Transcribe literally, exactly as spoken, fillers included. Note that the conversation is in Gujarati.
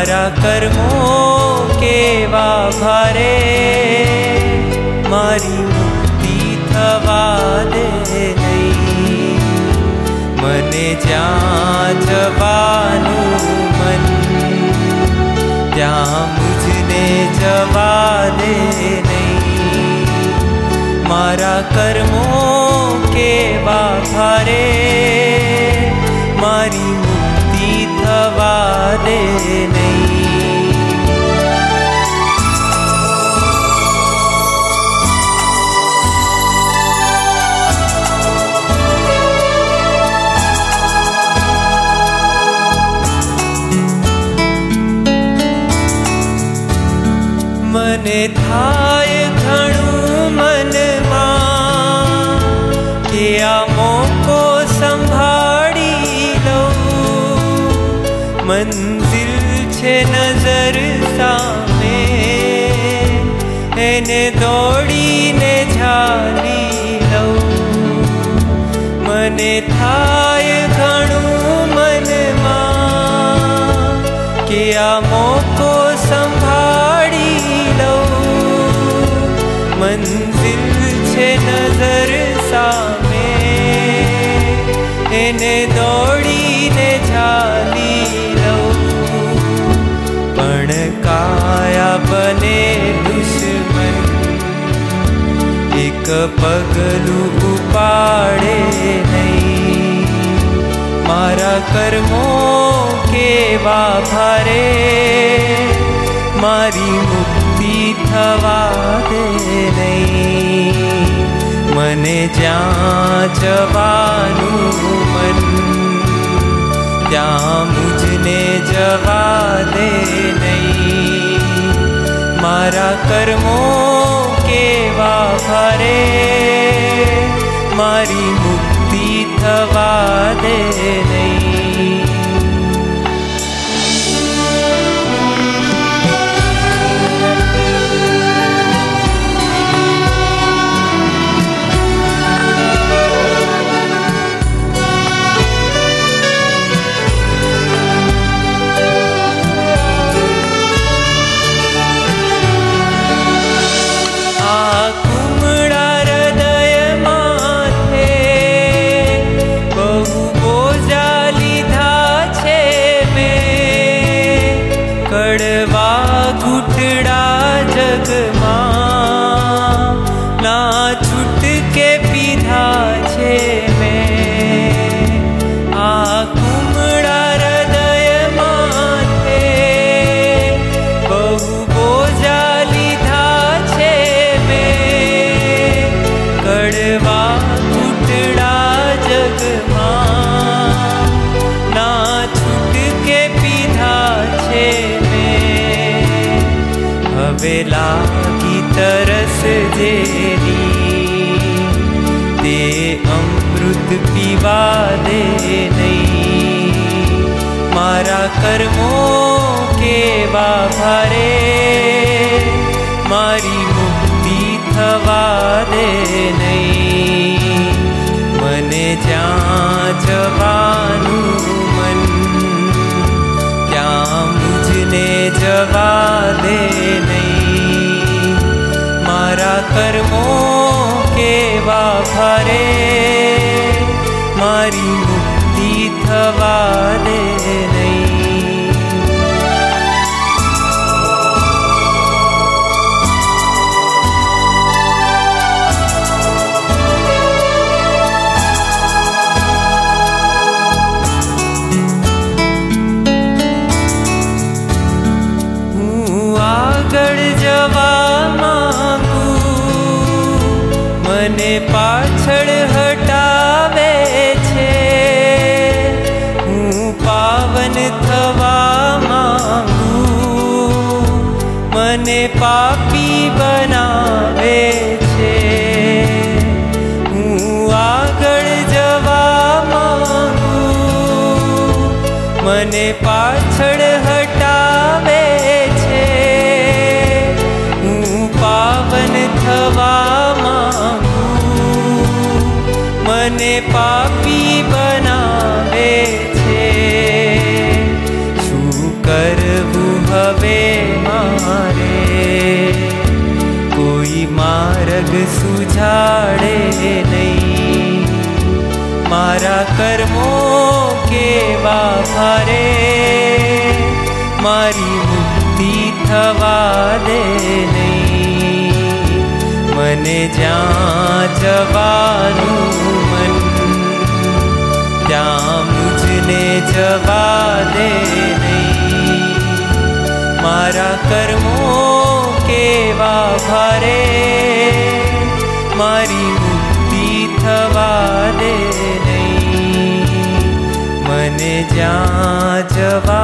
મારા કર્મો કેવા ભારે, મારી મુક્તિ થવા દે નહીં. મને જ્યાં જવાનું મન, ત્યાં મુજને જવા દે નહીં. મારા કર્મો કેવા ભારે, મારી મુક્તિ થવા દે નહીં. મને થાય ઘણું મનમાં કે આ મોકો સંભાળી લઉં. મંઝિલ છે નજર સામે, એને દોડીને ઝાલી લઉં. મને થાય ઘણું મનમાં કે આ મોકો સંભાળી લઉં. મંઝિલ છે નજર સામે, એને દોડીને ઝાલી લઉં. પણ કાયા બને દુશ્મન, એક પગલું ઉપાડે નહીં. મારા કર્મો કેવા ભારે, મારી મુક્તિ થવા દે નહીં. મને જ્યાં જવાનું મન, ત્યાં મુજને જવા દે નહીં. મારા કર્મો કેવા ભારે, મારી મુક્તિ થવા દે નહીં. કડવા ઘૂંટડા જગમાં ના છૂટકે પીધા છે મેં. આ કુમળા હૃદય માથે બહુ બોજા લીધા છે મેં. કડવા ઘૂંટડા જગમાં ના છૂટકે પીધા છે. હવે લાગી તરસ જેની, તે અમૃત પીવા દે નહીં. મારા કર્મો કેવા ભારે, મારી મુક્તિ થવા દે નહીં. મને જ્યાં જવાનું મન, ત્યાં મુજને જવા દે નહીં. મારા કર્મો કેવા ભારે, મારી મુક્તિ થવા દે નહીં. મને પાછળ હટાવે છે, હું પાવન થવા માંગુ. મને પાપી બનાવે છે, હું આગળ જવા માંગુ. મને પાછળ હટાવે છે, હું પાવન થવા માંગુ. મને પાપી બનાવે છે, શું કરવું સુઝાડે નહીં. મારા કર્મો કેવા ભારે, મારી મુક્તિ થવા દે નહીં. મને જ્યાં જવાનું મન, ત્યાં મુજને જવા દે નહીં. મારા કર્મો કેવા ભારે, મારી મુક્તિ થવા દે નહીં. મને જ્યાં જવા